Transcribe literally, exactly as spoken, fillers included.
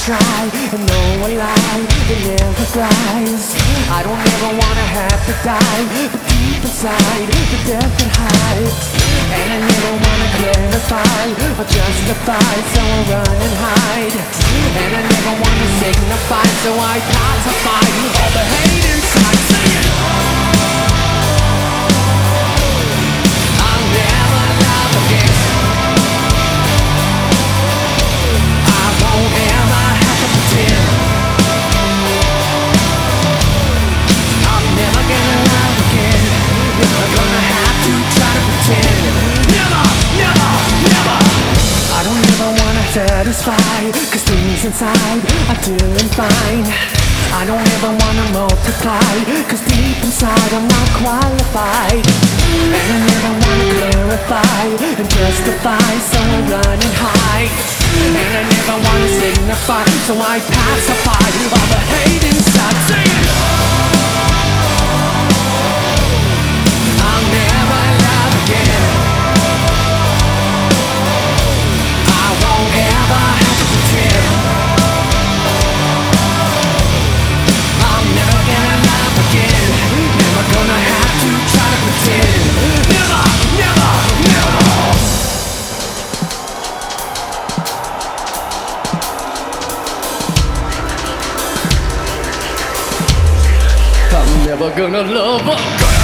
try and know a lie that never flies. I don't ever wanna have to die, but deep inside the death that hides. And I never wanna clarify or justify, so I run and hide. And I never wanna signify, so I pacify all the hate inside. Sing it! I'll never love again. I won't ever have to pretend. I'm never gonna love again. Never gonna have to try to pretend. Never, never, never. I don't ever wanna satisfy, cause things inside are doing fine. I don't ever wanna multiply, cause deep inside I'm not qualified. And I never wanna clarify and justify, so I run and hide. And I never wanna signify, so I pacify all the hate inside. Sing it! I'll never love again. I won't ever have to pretend. I'm never gonna love again. Never gonna have to try to pretend. Never, never, never. I'm never gonna love again.